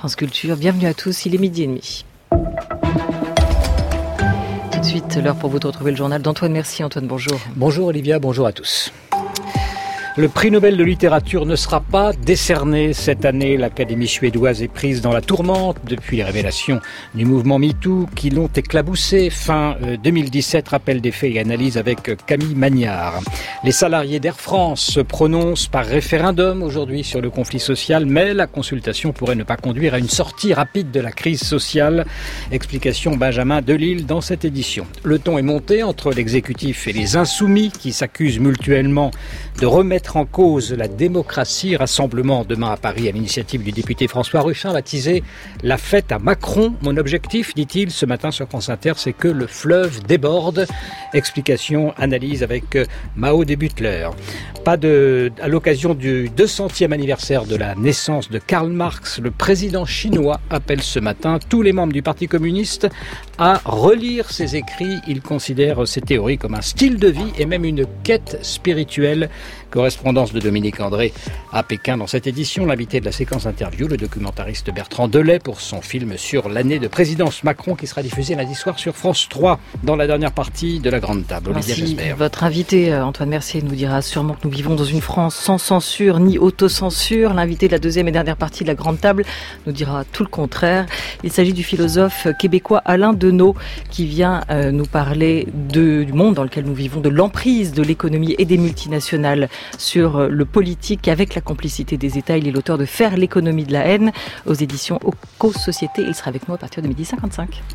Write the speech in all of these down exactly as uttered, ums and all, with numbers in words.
France Culture. Bienvenue à tous, il est midi et demi. Tout de suite, l'heure pour vous de retrouver le journal d'Antoine Mercier. Antoine, bonjour. Bonjour Olivia, bonjour à tous. Le prix Nobel de littérature ne sera pas décerné cette année. L'Académie suédoise est prise dans la tourmente depuis les révélations du mouvement MeToo qui l'ont éclaboussé. Fin deux mille dix-sept, rappel des faits et analyse avec Camille Magnard. Les salariés d'Air France se prononcent par référendum aujourd'hui sur le conflit social, mais la consultation pourrait ne pas conduire à une sortie rapide de la crise sociale. Explication Benjamin Delille dans cette édition. Le ton est monté entre l'exécutif et les insoumis qui s'accusent mutuellement de remettre en cause la démocratie. Rassemblement demain à Paris à l'initiative du député François Ruffin, baptisé la fête à Macron. Mon objectif, dit-il ce matin sur France Inter, c'est que le fleuve déborde. Explication, analyse avec Mao Butler. Pas de, à l'occasion du deux centième anniversaire de la naissance de Karl Marx, le président chinois appelle ce matin tous les membres du Parti communiste à relire ses écrits. Il considère ses théories comme un style de vie et même une quête spirituelle. Correspondance de Dominique André à Pékin dans cette édition. L'invité de la séquence interview, le documentariste Bertrand Delay pour son film sur l'année de présidence Macron qui sera diffusé lundi soir sur France trois dans la dernière partie de la Grande Table. Olivia Gesbert. Votre invité Antoine Mercier nous dira sûrement que nous vivons dans une France sans censure ni autocensure. L'invité de la deuxième et dernière partie de la Grande Table nous dira tout le contraire. Il s'agit du philosophe québécois Alain Deneau qui vient euh, nous parler de, du monde dans lequel nous vivons, de l'emprise de l'économie et des multinationales sur le politique avec la complicité des États. Il est l'auteur de Faire l'économie de la haine aux éditions Cause-Société. Il sera avec nous à partir de midi cinquante-cinq.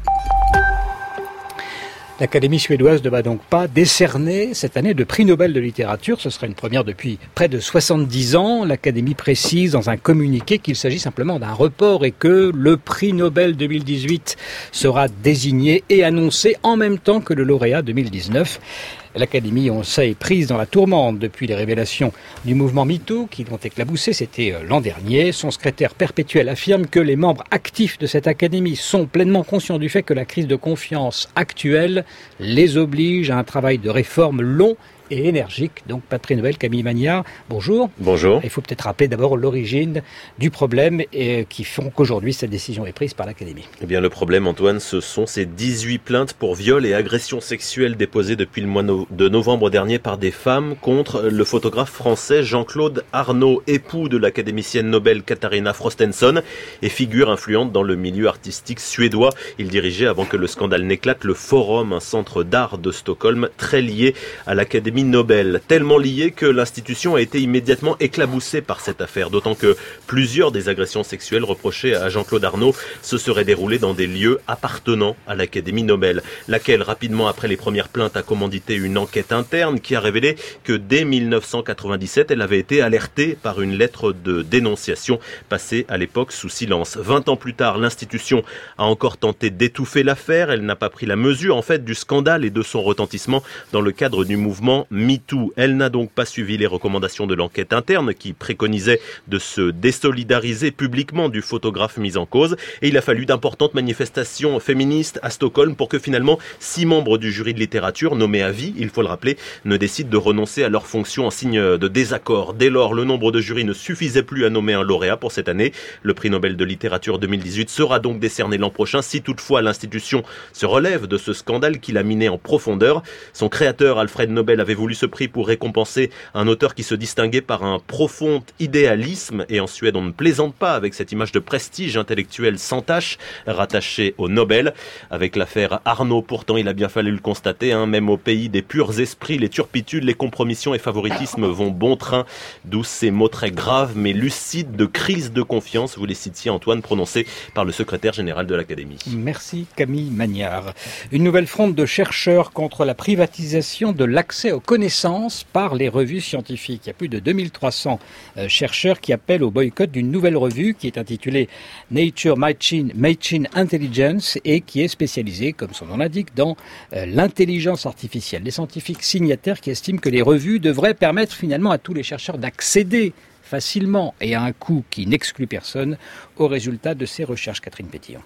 L'Académie suédoise ne va donc pas décerner cette année de prix Nobel de littérature. Ce sera une première depuis près de soixante-dix ans. L'Académie précise dans un communiqué qu'il s'agit simplement d'un report et que le prix Nobel deux mille dix-huit sera désigné et annoncé en même temps que le lauréat deux mille dix-neuf. L'Académie, on le sait, est prise dans la tourmente depuis les révélations du mouvement MeToo qui l'ont éclaboussé. C'était l'an dernier. Son secrétaire perpétuel affirme que les membres actifs de cette Académie sont pleinement conscients du fait que la crise de confiance actuelle les oblige à un travail de réforme long et énergique. Donc, Patrick Nobel, Camille Magnard, bonjour. Bonjour. Il faut peut-être rappeler d'abord l'origine du problème et qui font qu'aujourd'hui cette décision est prise par l'Académie. Eh bien, le problème, Antoine, ce sont ces dix-huit plaintes pour viol et agression sexuelle déposées depuis le mois de novembre dernier par des femmes contre le photographe français Jean-Claude Arnault, époux de l'académicienne Nobel Katharina Frostenson et figure influente dans le milieu artistique suédois. Il dirigeait, avant que le scandale n'éclate, le Forum, un centre d'art de Stockholm très lié à l'Académie Nobel, tellement lié que l'institution a été immédiatement éclaboussée par cette affaire, d'autant que plusieurs des agressions sexuelles reprochées à Jean-Claude Arnault se seraient déroulées dans des lieux appartenant à l'Académie Nobel, laquelle, rapidement après les premières plaintes, a commandité une enquête interne qui a révélé que dès mille neuf cent quatre-vingt-dix-sept, elle avait été alertée par une lettre de dénonciation passée à l'époque sous silence. Vingt ans plus tard, l'institution a encore tenté d'étouffer l'affaire. Elle n'a pas pris la mesure, en fait, du scandale et de son retentissement dans le cadre du mouvement MeToo. Elle n'a donc pas suivi les recommandations de l'enquête interne qui préconisait de se désolidariser publiquement du photographe mis en cause. Et il a fallu d'importantes manifestations féministes à Stockholm pour que finalement six membres du jury de littérature, nommés à vie, il faut le rappeler, ne décident de renoncer à leurs fonctions en signe de désaccord. Dès lors, le nombre de jurys ne suffisait plus à nommer un lauréat pour cette année. Le prix Nobel de littérature deux mille dix-huit sera donc décerné l'an prochain si toutefois l'institution se relève de ce scandale qui l'a miné en profondeur. Son créateur, Alfred Nobel, avait voulu ce prix pour récompenser un auteur qui se distinguait par un profond idéalisme. Et en Suède, on ne plaisante pas avec cette image de prestige intellectuel sans tache rattachée au Nobel. Avec l'affaire Arnault, pourtant, il a bien fallu le constater, hein, même au pays des purs esprits, les turpitudes, les compromissions et favoritismes vont bon train. D'où ces mots très graves mais lucides de crise de confiance, vous les citiez, Antoine, prononcés par le secrétaire général de l'Académie. Merci Camille Magnard. Une nouvelle fronde de chercheurs contre la privatisation de l'accès aux connaissances par les revues scientifiques. Il y a plus de deux mille trois cents euh, chercheurs qui appellent au boycott d'une nouvelle revue qui est intitulée Nature Machine, Machine Intelligence et qui est spécialisée, comme son nom l'indique, dans euh, l'intelligence artificielle. Les scientifiques signataires qui estiment que les revues devraient permettre finalement à tous les chercheurs d'accéder facilement et à un coût qui n'exclut personne aux résultats de ces recherches. Catherine Pétillon.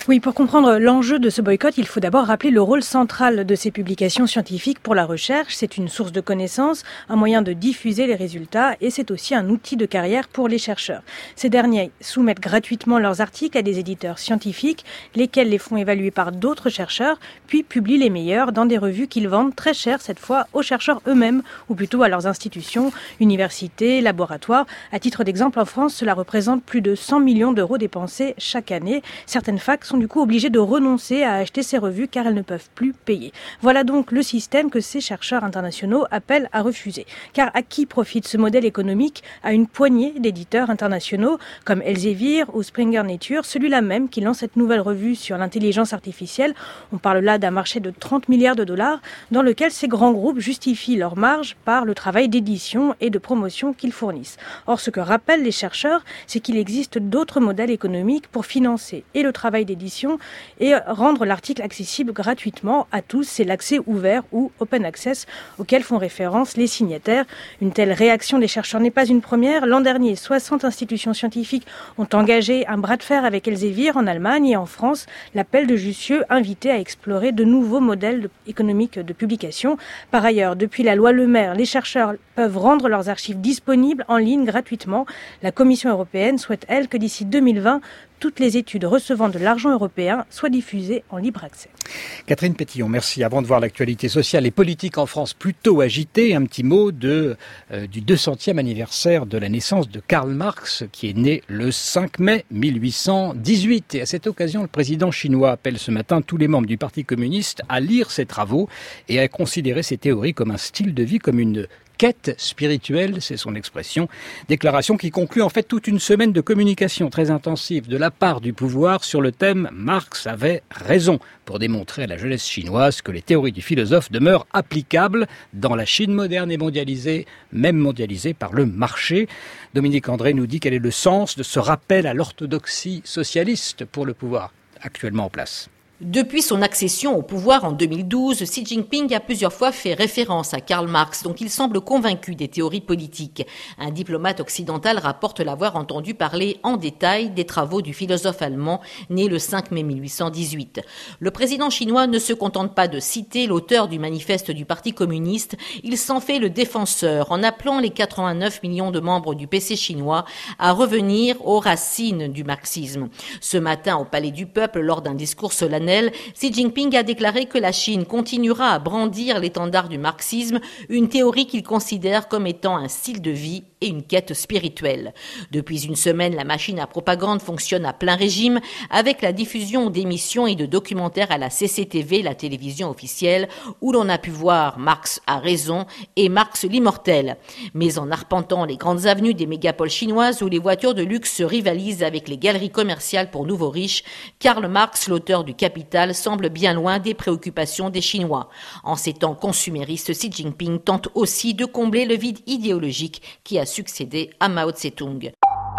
Oui, pour comprendre l'enjeu de ce boycott, il faut d'abord rappeler le rôle central de ces publications scientifiques pour la recherche. C'est une source de connaissances, un moyen de diffuser les résultats et c'est aussi un outil de carrière pour les chercheurs. Ces derniers soumettent gratuitement leurs articles à des éditeurs scientifiques, lesquels les font évaluer par d'autres chercheurs, puis publient les meilleurs dans des revues qu'ils vendent très cher cette fois aux chercheurs eux-mêmes, ou plutôt à leurs institutions, universités, laboratoires. À titre d'exemple, en France, cela représente plus de cent millions d'euros dépensés chaque année. Certaines facs sont du coup obligées de renoncer à acheter ces revues car elles ne peuvent plus payer. Voilà donc le système que ces chercheurs internationaux appellent à refuser. Car à qui profite ce modèle économique? À une poignée d'éditeurs internationaux comme Elsevier ou Springer Nature, celui-là même qui lance cette nouvelle revue sur l'intelligence artificielle. On parle là d'un marché de trente milliards de dollars dans lequel ces grands groupes justifient leur marge par le travail d'édition et de promotion qu'ils fournissent. Or, ce que rappellent les chercheurs, c'est qu'il existe d'autres modèles économiques pour financer et le travail d'édition et rendre l'article accessible gratuitement à tous. C'est l'accès ouvert ou open access auquel font référence les signataires. Une telle réaction des chercheurs n'est pas une première. L'an dernier, soixante institutions scientifiques ont engagé un bras de fer avec Elsevier en Allemagne et en France. L'appel de Jussieu invitait à explorer de nouveaux modèles économiques de publication. Par ailleurs, depuis la loi Le Maire, les chercheurs peuvent rendre leurs archives disponibles en ligne gratuitement. La Commission européenne souhaite, elle, que d'ici deux mille vingt, toutes les études recevant de l'argent européen soient diffusées en libre accès. Catherine Pétillon, merci. Avant de voir l'actualité sociale et politique en France plutôt agitée, un petit mot de, euh, du deux centième anniversaire de la naissance de Karl Marx, qui est né le cinq mai mille huit cent dix-huit. Et à cette occasion, le président chinois appelle ce matin tous les membres du Parti communiste à lire ses travaux et à considérer ses théories comme un style de vie, comme une quête spirituelle, c'est son expression. Déclaration qui conclut en fait toute une semaine de communication très intensive de la part du pouvoir sur le thème « Marx avait raison » pour démontrer à la jeunesse chinoise que les théories du philosophe demeurent applicables dans la Chine moderne et mondialisée, même mondialisée par le marché. Dominique André nous dit quel est le sens de ce rappel à l'orthodoxie socialiste pour le pouvoir actuellement en place. Depuis son accession au pouvoir en deux mille douze, Xi Jinping a plusieurs fois fait référence à Karl Marx, dont il semble convaincu des théories politiques. Un diplomate occidental rapporte l'avoir entendu parler en détail des travaux du philosophe allemand né le cinq mai mille huit cent dix-huit. Le président chinois ne se contente pas de citer l'auteur du manifeste du Parti communiste, il s'en fait le défenseur en appelant les quatre-vingt-neuf millions de membres du P C chinois à revenir aux racines du marxisme. Ce matin, au Palais du Peuple, lors d'un discours solennel, Xi Jinping a déclaré que la Chine continuera à brandir l'étendard du marxisme, une théorie qu'il considère comme étant un style de vie et une quête spirituelle. Depuis une semaine, la machine à propagande fonctionne à plein régime avec la diffusion d'émissions et de documentaires à la C C T V, la télévision officielle, où l'on a pu voir Marx a raison et Marx l'immortel. Mais en arpentant les grandes avenues des mégapoles chinoises où les voitures de luxe se rivalisent avec les galeries commerciales pour nouveaux riches, Karl Marx, l'auteur du Capital, semble bien loin des préoccupations des Chinois. En ces temps consuméristes, Xi Jinping tente aussi de combler le vide idéologique qui a succédé à Mao Tse-tung.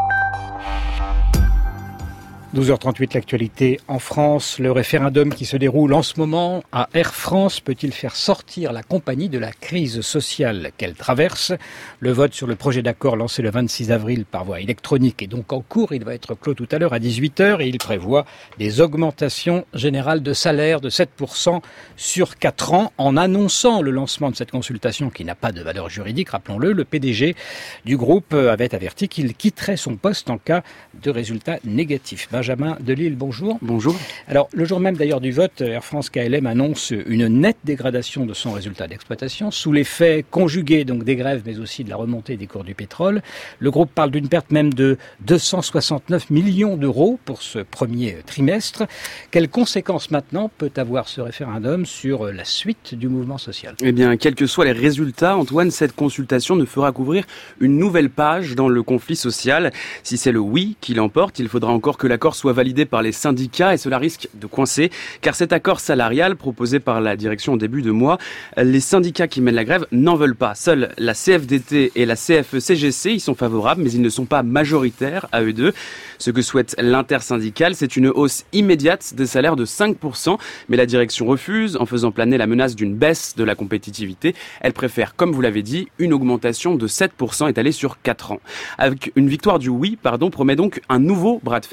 douze heures trente-huit, l'actualité en France. Le référendum qui se déroule en ce moment à Air France peut-il faire sortir la compagnie de la crise sociale qu'elle traverse? Le vote sur le projet d'accord lancé le vingt-six avril par voie électronique est donc en cours. Il va être clos tout à l'heure à dix-huit heures et il prévoit des augmentations générales de salaire de sept pour cent sur quatre ans. En annonçant le lancement de cette consultation qui n'a pas de valeur juridique, rappelons-le, le P D G du groupe avait averti qu'il quitterait son poste en cas de résultats négatifs. Benjamin Delille, bonjour. Bonjour. Alors, le jour même d'ailleurs du vote, Air France-K L M annonce une nette dégradation de son résultat d'exploitation, sous l'effet conjugué donc des grèves, mais aussi de la remontée des cours du pétrole. Le groupe parle d'une perte même de deux cent soixante-neuf millions d'euros pour ce premier trimestre. Quelles conséquences maintenant peut avoir ce référendum sur la suite du mouvement social? Eh bien, quels que soient les résultats, Antoine, cette consultation ne fera qu'ouvrir une nouvelle page dans le conflit social. Si c'est le oui qui l'emporte, il faudra encore que l'accord soit validé par les syndicats et cela risque de coincer car cet accord salarial proposé par la direction au début de mois, les syndicats qui mènent la grève n'en veulent pas. Seuls la C F D T et la C F E C G C y sont favorables mais ils ne sont pas majoritaires à eux deux. Ce que souhaite l'intersyndicale, c'est une hausse immédiate des salaires de cinq pour cent mais la direction refuse en faisant planer la menace d'une baisse de la compétitivité. Elle préfère, comme vous l'avez dit, une augmentation de sept pour cent étalée sur quatre ans. Avec une victoire du oui, pardon, promet donc un nouveau bras de fer, de nouvelles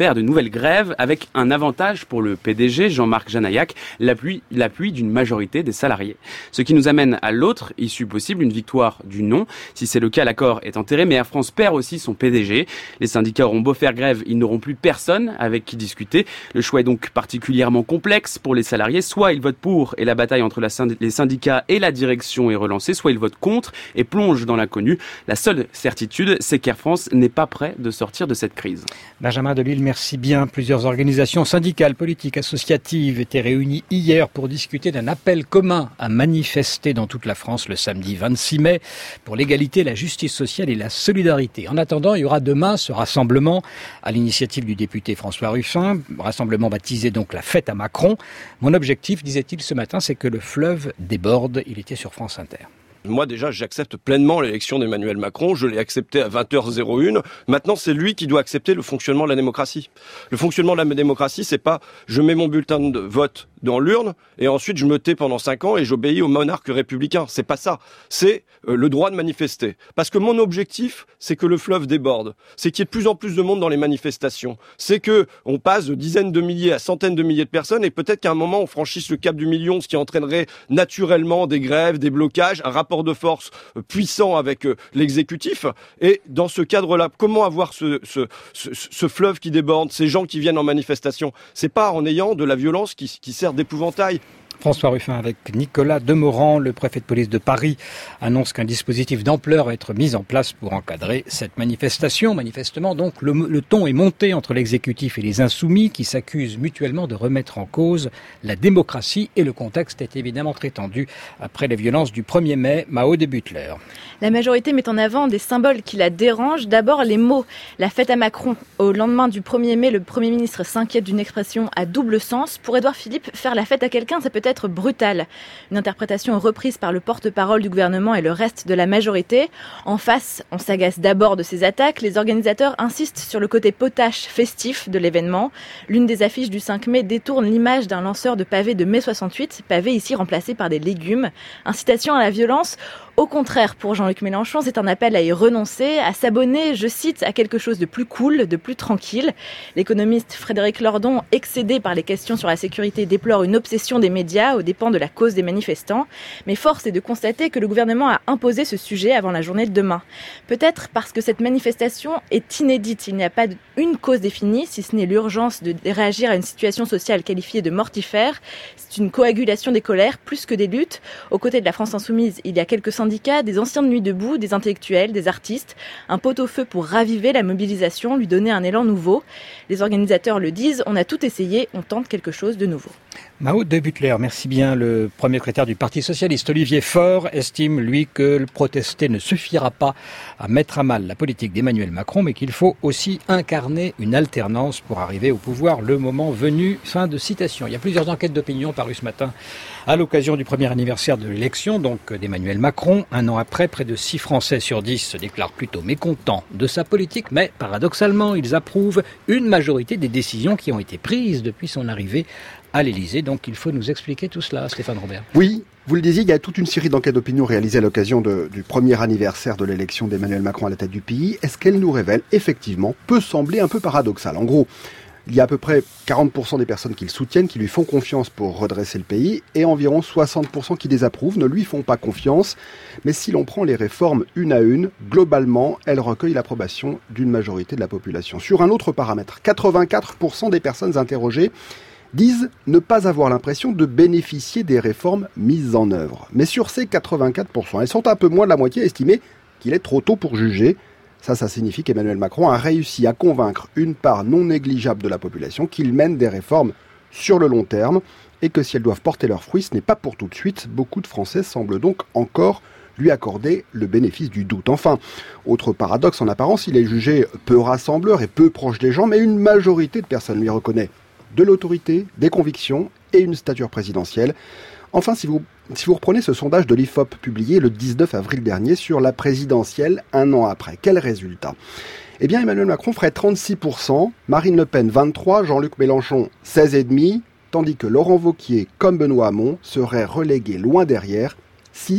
nouvelle grève avec un avantage pour le P D G, Jean-Marc Janaillac, l'appui, l'appui d'une majorité des salariés. Ce qui nous amène à l'autre issue possible, une victoire du non. Si c'est le cas, l'accord est enterré, mais Air France perd aussi son P D G. Les syndicats auront beau faire grève, ils n'auront plus personne avec qui discuter. Le choix est donc particulièrement complexe pour les salariés. Soit ils votent pour et la bataille entre la synd- les syndicats et la direction est relancée, soit ils votent contre et plongent dans l'inconnu. La seule certitude, c'est qu'Air France n'est pas prêt de sortir de cette crise. Benjamin Delille, merci bien. Plusieurs organisations syndicales, politiques, associatives étaient réunies hier pour discuter d'un appel commun à manifester dans toute la France le samedi vingt-six mai pour l'égalité, la justice sociale et la solidarité. En attendant, il y aura demain ce rassemblement à l'initiative du député François Ruffin, rassemblement baptisé donc la fête à Macron. Mon objectif, disait-il ce matin, c'est que le fleuve déborde. Il était sur France Inter. Moi déjà, j'accepte pleinement l'élection d'Emmanuel Macron. Je l'ai accepté à vingt heures zéro une. Maintenant, c'est lui qui doit accepter le fonctionnement de la démocratie. Le fonctionnement de la démocratie, c'est pas je mets mon bulletin de vote dans l'urne et ensuite je me tais pendant cinq ans et j'obéis au monarque républicain. C'est pas ça. C'est euh, le droit de manifester. Parce que mon objectif, c'est que le fleuve déborde. C'est qu'il y ait de plus en plus de monde dans les manifestations. C'est que on passe de dizaines de milliers à centaines de milliers de personnes et peut-être qu'à un moment on franchisse le cap du million, ce qui entraînerait naturellement des grèves, des blocages, un rapport de force puissant avec euh, l'exécutif. Et dans ce cadre-là, comment avoir ce, ce, ce, ce fleuve qui déborde, ces gens qui viennent en manifestation? C'est pas en ayant de la violence qui, qui sert d'épouvantail. François Ruffin avec Nicolas Demorand, le préfet de police de Paris, annonce qu'un dispositif d'ampleur va être mis en place pour encadrer cette manifestation. Manifestement, donc, le, le ton est monté entre l'exécutif et les insoumis qui s'accusent mutuellement de remettre en cause la démocratie et le contexte est évidemment très tendu après les violences du premier mai. Mao de Butler. La majorité met en avant des symboles qui la dérangent. D'abord, les mots. La fête à Macron. Au lendemain du premier mai, le Premier ministre s'inquiète d'une expression à double sens. Pour Édouard Philippe, faire la fête à quelqu'un, ça peut être brutal. Une interprétation reprise par le porte-parole du gouvernement et le reste de la majorité. En face, on s'agace d'abord de ces attaques. Les organisateurs insistent sur le côté potache festif de l'événement. L'une des affiches du cinq mai détourne l'image d'un lanceur de pavés de mai soixante-huit, pavés ici remplacés par des légumes. Incitation à la violence. Au contraire, pour Jean-Luc Mélenchon, c'est un appel à y renoncer, à s'abonner, je cite, à quelque chose de plus cool, de plus tranquille. L'économiste Frédéric Lordon, excédé par les questions sur la sécurité, déplore une obsession des médias aux dépens de la cause des manifestants. Mais force est de constater que le gouvernement a imposé ce sujet avant la journée de demain. Peut-être parce que cette manifestation est inédite. Il n'y a pas une cause définie, si ce n'est l'urgence de réagir à une situation sociale qualifiée de mortifère. C'est une coagulation des colères plus que des luttes. Aux côtés de la France insoumise, il y a quelques syndicats, des anciens de Nuit debout, des intellectuels, des artistes, un pot-au-feu pour raviver la mobilisation, lui donner un élan nouveau. Les organisateurs le disent, on a tout essayé, on tente quelque chose de nouveau. Mao de Butler, merci bien. Le premier secrétaire du Parti socialiste, Olivier Faure, estime, lui, que le protester ne suffira pas à mettre à mal la politique d'Emmanuel Macron, mais qu'il faut aussi incarner une alternance pour arriver au pouvoir le moment venu. Fin de citation. Il y a plusieurs enquêtes d'opinion parues ce matin à l'occasion du premier anniversaire de l'élection, donc d'Emmanuel Macron. Un an après, près de six Français sur dix se déclarent plutôt mécontents de sa politique, mais paradoxalement, ils approuvent une majorité des décisions qui ont été prises depuis son arrivée à l'Élysée. Donc il faut nous expliquer tout cela, Stéphane Robert. Oui, vous le disiez, il y a toute une série d'enquêtes d'opinion réalisées à l'occasion de, du premier anniversaire de l'élection d'Emmanuel Macron à la tête du pays. Est-ce qu'elle nous révèle, effectivement, peut sembler un peu paradoxal. En gros, il y a à peu près quarante pour cent des personnes qui le soutiennent, qui lui font confiance pour redresser le pays, et environ soixante pour cent qui désapprouvent, ne lui font pas confiance. Mais si l'on prend les réformes une à une, globalement, elles recueillent l'approbation d'une majorité de la population. Sur un autre paramètre, quatre-vingt-quatre pour cent des personnes interrogées disent ne pas avoir l'impression de bénéficier des réformes mises en œuvre. Mais sur ces quatre-vingt-quatre pour cent, elles sont un peu moins de la moitié estimées qu'il est trop tôt pour juger. Ça, ça signifie qu'Emmanuel Macron a réussi à convaincre une part non négligeable de la population qu'il mène des réformes sur le long terme et que si elles doivent porter leurs fruits, ce n'est pas pour tout de suite. Beaucoup de Français semblent donc encore lui accorder le bénéfice du doute. Enfin, autre paradoxe en apparence, il est jugé peu rassembleur et peu proche des gens, mais une majorité de personnes lui reconnaît de l'autorité, des convictions et une stature présidentielle. Enfin, si vous, si vous reprenez ce sondage de l'I F O P publié le dix-neuf avril dernier sur la présidentielle un an après, quel résultat ? Eh bien, Emmanuel Macron ferait trente-six pour cent, Marine Le Pen vingt-trois pour cent, Jean-Luc Mélenchon seize virgule cinq pour cent, tandis que Laurent Wauquiez comme Benoît Hamon seraient relégués loin derrière, six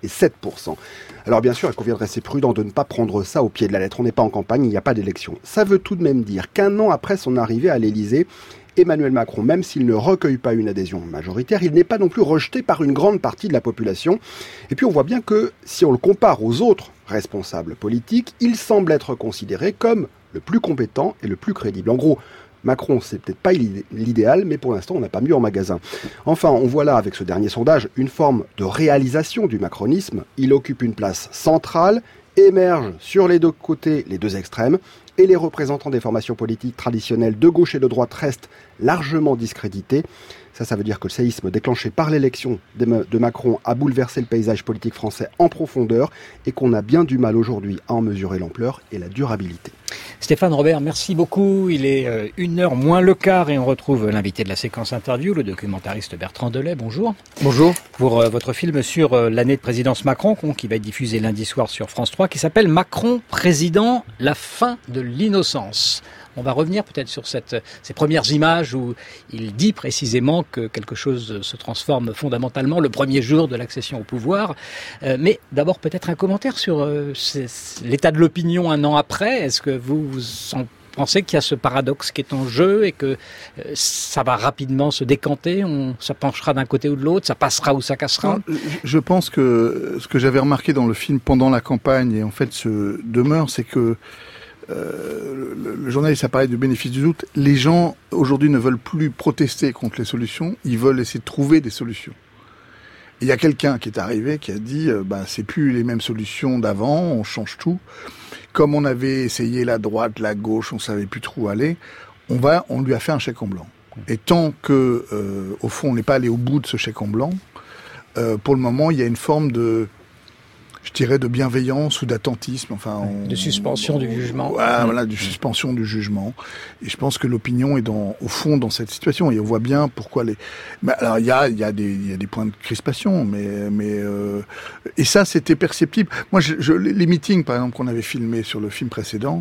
et sept pour cent. Alors bien sûr, il convient de rester prudent de ne pas prendre ça au pied de la lettre. On n'est pas en campagne, il n'y a pas d'élection. Ça veut tout de même dire qu'un an après son arrivée à l'Élysée, Emmanuel Macron, même s'il ne recueille pas une adhésion majoritaire, il n'est pas non plus rejeté par une grande partie de la population. Et puis on voit bien que si on le compare aux autres responsables politiques, il semble être considéré comme le plus compétent et le plus crédible. En gros, Macron, c'est peut-être pas l'idéal, mais pour l'instant, on n'a pas mieux en magasin. Enfin, on voit là, avec ce dernier sondage, une forme de réalisation du macronisme. Il occupe une place centrale, émergent sur les deux côtés les deux extrêmes, et les représentants des formations politiques traditionnelles de gauche et de droite restent largement discrédités. Ça, ça veut dire que le séisme déclenché par l'élection de Macron a bouleversé le paysage politique français en profondeur et qu'on a bien du mal aujourd'hui à en mesurer l'ampleur et la durabilité. Stéphane Robert, merci beaucoup. Il est une heure moins le quart et on retrouve l'invité de la séquence interview, le documentariste Bertrand Delay. Bonjour. Bonjour. Pour euh, votre film sur euh, l'année de présidence Macron, qui va être diffusé lundi soir sur France trois, qui s'appelle Macron président, la fin de l'innocence. On va revenir peut-être sur cette, ces premières images où il dit précisément que quelque chose se transforme fondamentalement le premier jour de l'accession au pouvoir. Euh, mais d'abord peut-être un commentaire sur euh, l'état de l'opinion un an après. Est-ce que vous, vous en pensez qu'il y a ce paradoxe qui est en jeu et que euh, ça va rapidement se décanter, on, ça penchera d'un côté ou de l'autre, ça passera ou ça cassera? Non, je pense que ce que j'avais remarqué dans le film pendant la campagne et en fait se demeure, c'est que Euh, le, le journaliste a parlé du bénéfice du doute. Les gens aujourd'hui ne veulent plus protester contre les solutions, ils veulent essayer de trouver des solutions. Il y a quelqu'un qui est arrivé qui a dit euh, bah, c'est plus les mêmes solutions d'avant, on change tout. Comme on avait essayé la droite, la gauche, on savait plus trop où aller, on va, on lui a fait un chèque en blanc. Et tant que, euh, au fond, on n'est pas allé au bout de ce chèque en blanc, euh, pour le moment, il y a une forme de je dirais de bienveillance ou d'attentisme, enfin on, de suspension on, on, du jugement. Ouais, mmh. Voilà, de suspension du jugement. Et je pense que l'opinion est dans, au fond, dans cette situation. Et on voit bien pourquoi les. Mais alors il y a, il y a des, il y a des points de crispation, mais, mais euh... et ça c'était perceptible. Moi, je, je, les meetings, par exemple, qu'on avait filmés sur le film précédent.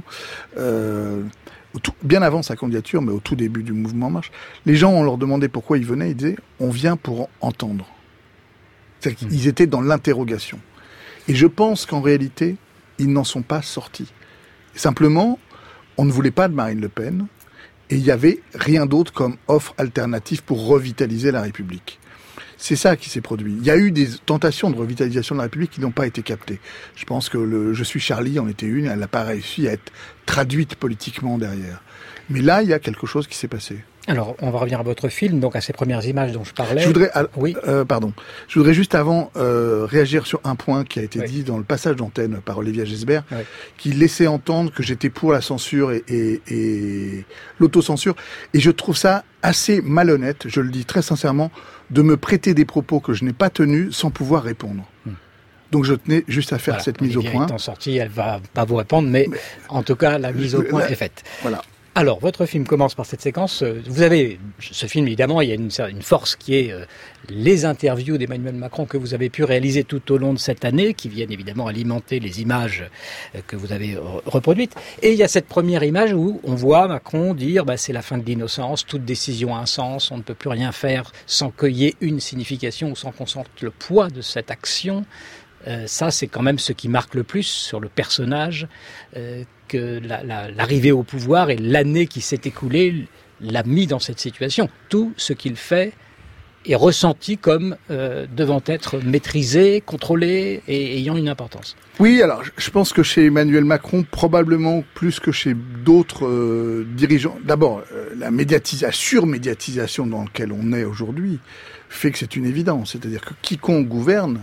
Euh... Tout, bien avant sa candidature, mais au tout début du mouvement En Marche, les gens, on leur demandait pourquoi ils venaient, ils disaient on vient pour entendre. C'est-à-dire qu'ils mmh. étaient dans l'interrogation. Et je pense qu'en réalité, ils n'en sont pas sortis. Simplement, on ne voulait pas de Marine Le Pen, et il n'y avait rien d'autre comme offre alternative pour revitaliser la République. C'est ça qui s'est produit. Il y a eu des tentations de revitalisation de la République qui n'ont pas été captées. Je pense que le « Je suis Charlie » en était une, elle n'a pas réussi à être traduite politiquement derrière. Mais là, il y a quelque chose qui s'est passé. Alors, on va revenir à votre film, donc à ces premières images dont je parlais. Je voudrais, oui. euh, pardon. Je voudrais juste avant euh, réagir sur un point qui a été oui. dit dans le passage d'antenne par Olivier Gesbert, oui. qui laissait entendre que j'étais pour la censure et, et, et l'autocensure. Et je trouve ça assez malhonnête, je le dis très sincèrement, de me prêter des propos que je n'ai pas tenus sans pouvoir répondre. Hum. Donc je tenais juste à faire voilà, cette mise Olivier au point. Étant sortie, elle va pas vous répondre, mais, mais en tout cas, la mise au point la, est faite. Voilà. Alors, votre film commence par cette séquence. Vous avez, ce film, évidemment, il y a une, une force qui est euh, les interviews d'Emmanuel Macron que vous avez pu réaliser tout au long de cette année, qui viennent évidemment alimenter les images euh, que vous avez reproduites. Et il y a cette première image où on voit Macron dire bah, c'est la fin de l'innocence, toute décision a un sens, on ne peut plus rien faire sans qu'il y ait une signification ou sans qu'on sente le poids de cette action. Euh, ça, c'est quand même ce qui marque le plus sur le personnage, euh, que la, la, l'arrivée au pouvoir et l'année qui s'est écoulée l'a mis dans cette situation. Tout ce qu'il fait est ressenti comme euh, devant être maîtrisé, contrôlé et ayant une importance. Oui, alors je pense que chez Emmanuel Macron, probablement plus que chez d'autres euh, dirigeants, d'abord, euh, la, médiatis- la surmédiatisation dans laquelle on est aujourd'hui fait que c'est une évidence. C'est-à-dire que quiconque gouverne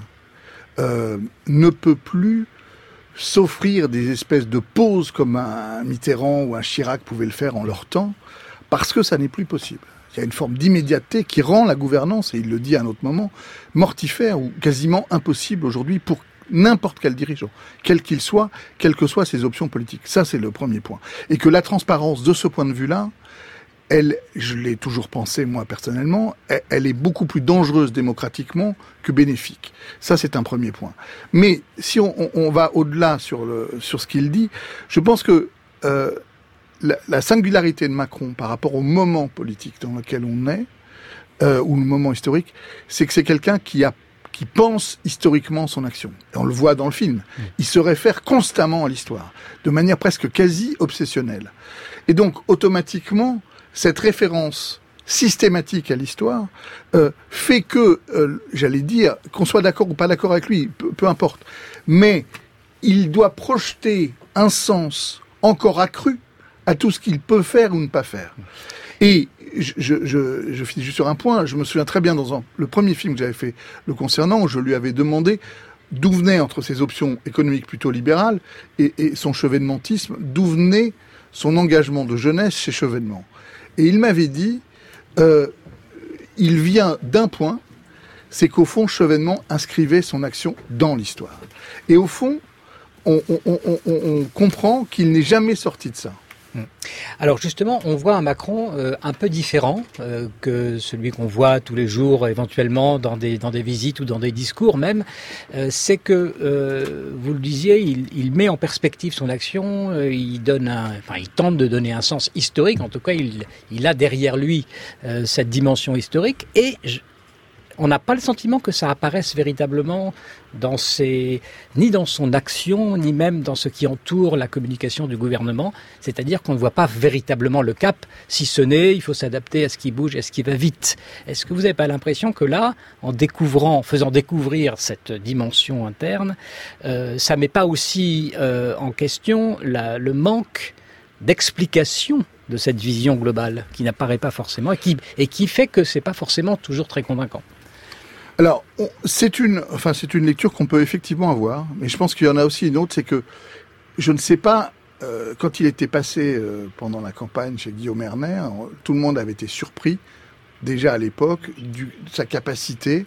Euh, ne peut plus s'offrir des espèces de pauses comme un Mitterrand ou un Chirac pouvaient le faire en leur temps, parce que ça n'est plus possible. Il y a une forme d'immédiateté qui rend la gouvernance, et il le dit à un autre moment, mortifère ou quasiment impossible aujourd'hui pour n'importe quel dirigeant, quel qu'il soit, quelles que soient ses options politiques. Ça, c'est le premier point. Et que la transparence, de ce point de vue-là, elle, je l'ai toujours pensé moi personnellement, elle, elle est beaucoup plus dangereuse démocratiquement que bénéfique. Ça, c'est un premier point. Mais si on, on, on va au-delà sur le sur ce qu'il dit, je pense que euh, la, la singularité de Macron par rapport au moment politique dans lequel on est, euh, ou le moment historique, c'est que c'est quelqu'un qui a qui pense historiquement son action. Et on le voit dans le film. Il se réfère constamment à l'histoire, de manière presque quasi obsessionnelle. Et donc, automatiquement, cette référence systématique à l'histoire euh, fait que, euh, j'allais dire, qu'on soit d'accord ou pas d'accord avec lui, peu, peu importe, mais il doit projeter un sens encore accru à tout ce qu'il peut faire ou ne pas faire. Et je, je, je, je finis juste sur un point, je me souviens très bien dans un, le premier film que j'avais fait le concernant, je lui avais demandé d'où venait, entre ses options économiques plutôt libérales et, et son chevènementisme, d'où venait son engagement de jeunesse chez Chevènement. Et il m'avait dit, euh, il vient d'un point, c'est qu'au fond, Chevènement inscrivait son action dans l'histoire. Et au fond, on, on, on, on, on comprend qu'il n'est jamais sorti de ça. Alors justement, on voit un Macron euh, un peu différent euh, que celui qu'on voit tous les jours, éventuellement dans des dans des visites ou dans des discours même. Euh, c'est que euh, vous le disiez, il, il met en perspective son action, euh, il donne un, enfin il tente de donner un sens historique. En tout cas, il il a derrière lui euh, cette dimension historique et je, on n'a pas le sentiment que ça apparaisse véritablement dans ses, ni dans son action, ni même dans ce qui entoure la communication du gouvernement. C'est-à-dire qu'on ne voit pas véritablement le cap, si ce n'est, il faut s'adapter à ce qui bouge et à ce qui va vite. Est-ce que vous n'avez pas l'impression que là, en découvrant, en faisant découvrir cette dimension interne, euh, ça ne met pas aussi euh, en question la, le manque d'explication de cette vision globale qui n'apparaît pas forcément et qui, et qui fait que c'est pas forcément toujours très convaincant? Alors, on, c'est une, enfin, c'est une lecture qu'on peut effectivement avoir, mais je pense qu'il y en a aussi une autre, c'est que je ne sais pas, euh, quand il était passé euh, pendant la campagne chez Guillaume Erner, tout le monde avait été surpris, déjà à l'époque, du, de sa capacité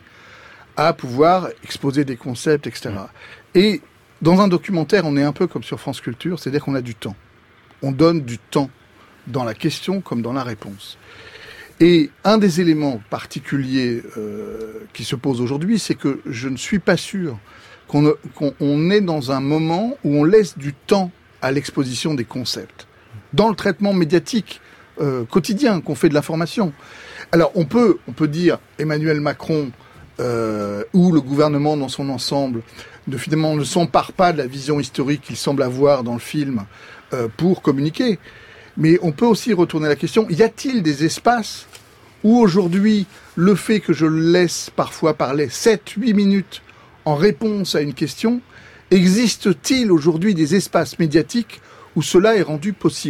à pouvoir exposer des concepts, et cetera. Et dans un documentaire, on est un peu comme sur France Culture, c'est-à-dire qu'on a du temps. On donne du temps dans la question comme dans la réponse. Et un des éléments particuliers euh, qui se pose aujourd'hui, c'est que je ne suis pas sûr qu'on, qu'on on est dans un moment où on laisse du temps à l'exposition des concepts. Dans le traitement médiatique euh, quotidien qu'on fait de l'information. Alors on peut, on peut dire Emmanuel Macron euh, ou le gouvernement dans son ensemble ne, finalement, ne s'empare pas de la vision historique qu'il semble avoir dans le film euh, pour communiquer. Mais on peut aussi retourner la question, y a-t-il des espaces où aujourd'hui, le fait que je le laisse parfois parler sept huit minutes en réponse à une question, existe-t-il aujourd'hui des espaces médiatiques où cela est rendu possible ?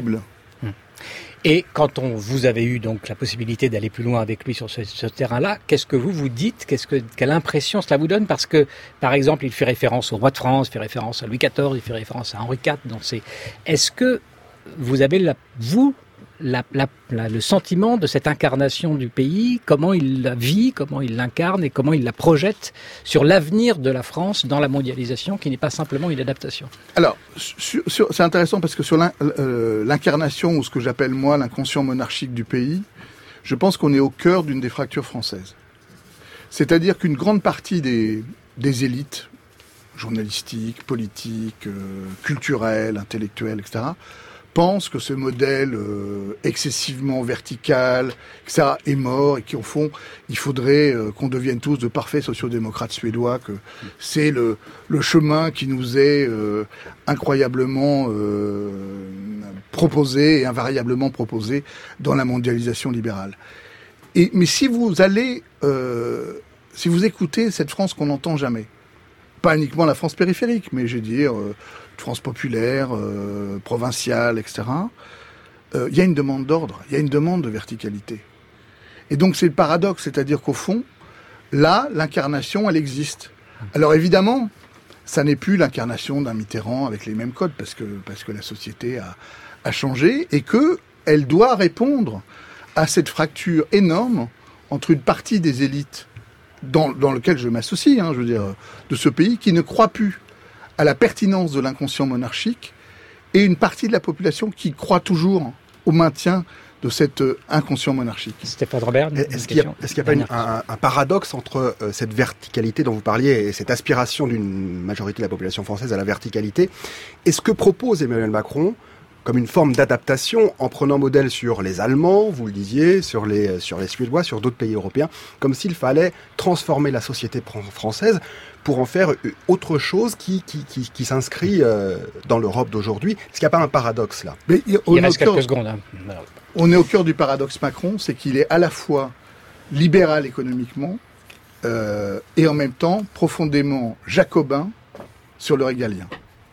Et quand on, vous avez eu donc la possibilité d'aller plus loin avec lui sur ce, ce terrain-là, qu'est-ce que vous vous dites ? Qu'est-ce que, quelle impression cela vous donne ? Parce que, par exemple, il fait référence au roi de France, il fait référence à Louis quatorze, il fait référence à Henri quatre. Donc c'est, est-ce que vous avez, la, vous, la, la, la, le sentiment de cette incarnation du pays, comment il la vit, comment il l'incarne et comment il la projette sur l'avenir de la France dans la mondialisation, qui n'est pas simplement une adaptation ? Alors, sur, sur, c'est intéressant parce que sur l'in, euh, l'incarnation, ou ce que j'appelle moi l'inconscient monarchique du pays, je pense qu'on est au cœur d'une des fractures françaises. C'est-à-dire qu'une grande partie des, des élites, journalistiques, politiques, euh, culturelles, intellectuelles, et cetera, pensent que ce modèle euh, excessivement vertical, et cetera, est mort et qu'au fond, il faudrait euh, qu'on devienne tous de parfaits sociodémocrates suédois, que c'est le, le chemin qui nous est euh, incroyablement euh, proposé et invariablement proposé dans la mondialisation libérale. Et, mais si vous allez, euh, si vous écoutez cette France qu'on n'entend jamais, pas uniquement la France périphérique, mais je veux dire euh, France populaire, euh, provinciale, et cetera, il euh, y a une demande d'ordre, il y a une demande de verticalité. Et donc c'est le paradoxe, c'est-à-dire qu'au fond, là, l'incarnation, elle existe. Alors évidemment, ça n'est plus l'incarnation d'un Mitterrand avec les mêmes codes, parce que, parce que la société a, a changé, et qu'elle doit répondre à cette fracture énorme entre une partie des élites dans, dans lequel je m'associe, hein, je veux dire, de ce pays, qui ne croit plus à la pertinence de l'inconscient monarchique, et une partie de la population qui croit toujours au maintien de cet euh, inconscient monarchique. Stéphane Robert, est-ce qu'il n'y a, est-ce qu'il y a pas une, un, un paradoxe entre euh, cette verticalité dont vous parliez et cette aspiration d'une majorité de la population française à la verticalité ? Est-ce que propose Emmanuel Macron comme une forme d'adaptation en prenant modèle sur les Allemands, vous le disiez, sur les, sur les Suédois, sur d'autres pays européens, comme s'il fallait transformer la société française pour en faire autre chose qui, qui, qui, qui s'inscrit euh, dans l'Europe d'aujourd'hui. Est-ce qu'il n'y a pas un paradoxe là? Mais il, il reste quelques secondes. Hein. On est au cœur du paradoxe Macron, c'est qu'il est à la fois libéral économiquement euh, et en même temps profondément jacobin sur le régalien.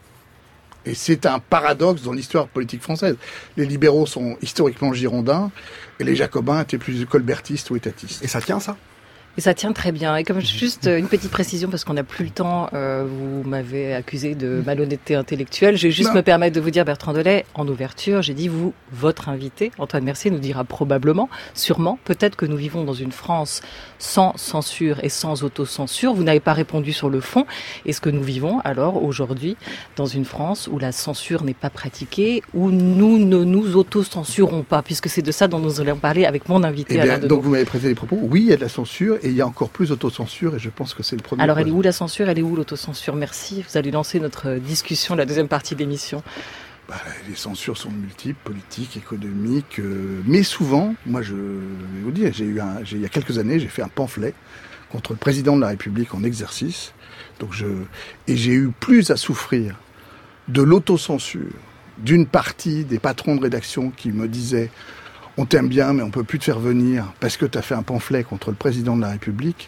Et c'est un paradoxe dans l'histoire politique française. Les libéraux sont historiquement girondins et les jacobins étaient plus colbertistes ou étatistes. Et ça tient, ça ? Et ça tient très bien. Et comme juste une petite précision, parce qu'on n'a plus le temps, euh, vous m'avez accusé de malhonnêteté intellectuelle. Je vais juste non. me permettre de vous dire, Bertrand Delay, en ouverture, j'ai dit, vous, votre invité, Antoine Mercier, nous dira probablement, sûrement, peut-être que nous vivons dans une France sans censure et sans autocensure. Vous n'avez pas répondu sur le fond. Est-ce que nous vivons alors aujourd'hui dans une France où la censure n'est pas pratiquée, où nous ne nous autocensurons pas, puisque c'est de ça dont nous allons parler avec mon invité. Eh bien, Alain donc vous m'avez prêté les propos. Oui, il y a de la censure. Et il y a encore plus d'autocensure, et je pense que c'est le premier. Alors, point. Elle est où la censure? Elle est où l'autocensure? Merci. Vous allez lancer notre discussion, la deuxième partie de l'émission. Bah, les censures sont multiples, politiques, économiques, euh, mais souvent, moi je vais vous dire, j'ai eu un, j'ai, il y a quelques années, j'ai fait un pamphlet contre le président de la République en exercice, donc je, et j'ai eu plus à souffrir de l'autocensure d'une partie des patrons de rédaction qui me disaient on t'aime bien, mais on peut plus te faire venir parce que tu as fait un pamphlet contre le président de la République,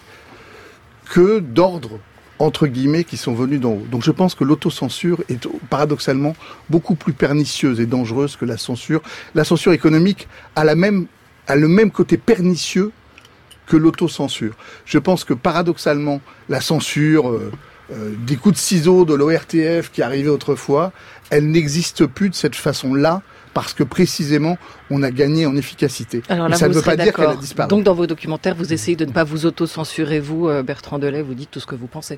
que d'ordre, entre guillemets, qui sont venus d'en haut. Donc je pense que l'autocensure est paradoxalement beaucoup plus pernicieuse et dangereuse que la censure. La censure économique a, la même, a le même côté pernicieux que l'autocensure. Je pense que paradoxalement, la censure, euh, euh, des coups de ciseaux de l'O R T F qui arrivaient autrefois, elle n'existe plus de cette façon-là, parce que précisément, on a gagné en efficacité. Alors là, ça ne veut pas d'accord. dire qu'elle a disparu. Donc dans vos documentaires, vous essayez de ne pas vous auto-censurer, vous, Bertrand Delay, vous dites tout ce que vous pensez.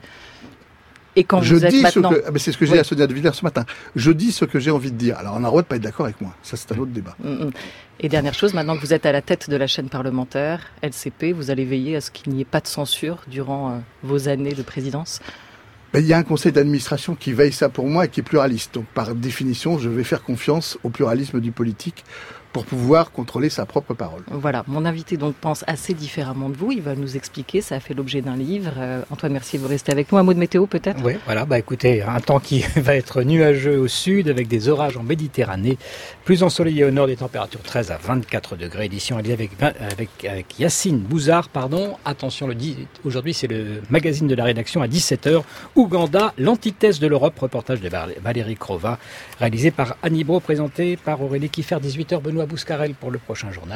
Et quand je vous êtes dis maintenant... ce que, c'est ce que j'ai oui. dit à Sonia De Villers ce matin. Je dis ce que j'ai envie de dire. Alors on a le droit de pas être d'accord avec moi. Ça, c'est un autre débat. Et dernière chose, maintenant que vous êtes à la tête de la chaîne parlementaire, L C P, vous allez veiller à ce qu'il n'y ait pas de censure durant euh, vos années de présidence? Il y a un conseil d'administration qui veille ça pour moi et qui est pluraliste. Donc, par définition, je vais faire confiance au pluralisme du politique pour pouvoir contrôler sa propre parole. Voilà, mon invité donc pense assez différemment de vous. Il va nous expliquer, ça a fait l'objet d'un livre. Euh, Antoine Mercier, vous restez avec nous. Un mot de météo peut-être? Oui, voilà, bah écoutez, un temps qui va être nuageux au sud avec des orages en Méditerranée, plus ensoleillé au nord, des températures treize à vingt-quatre degrés. Édition alliée avec, avec, avec Yacine Bouzard, pardon. Attention, le dix, aujourd'hui c'est le magazine de la rédaction à dix-sept heures. Ouganda, l'antithèse de l'Europe, reportage de Valérie Crova, réalisé par Annie Bro, présenté par Aurélie Kiffer, dix-huit heures. Benoît Bouscarel pour le prochain journal.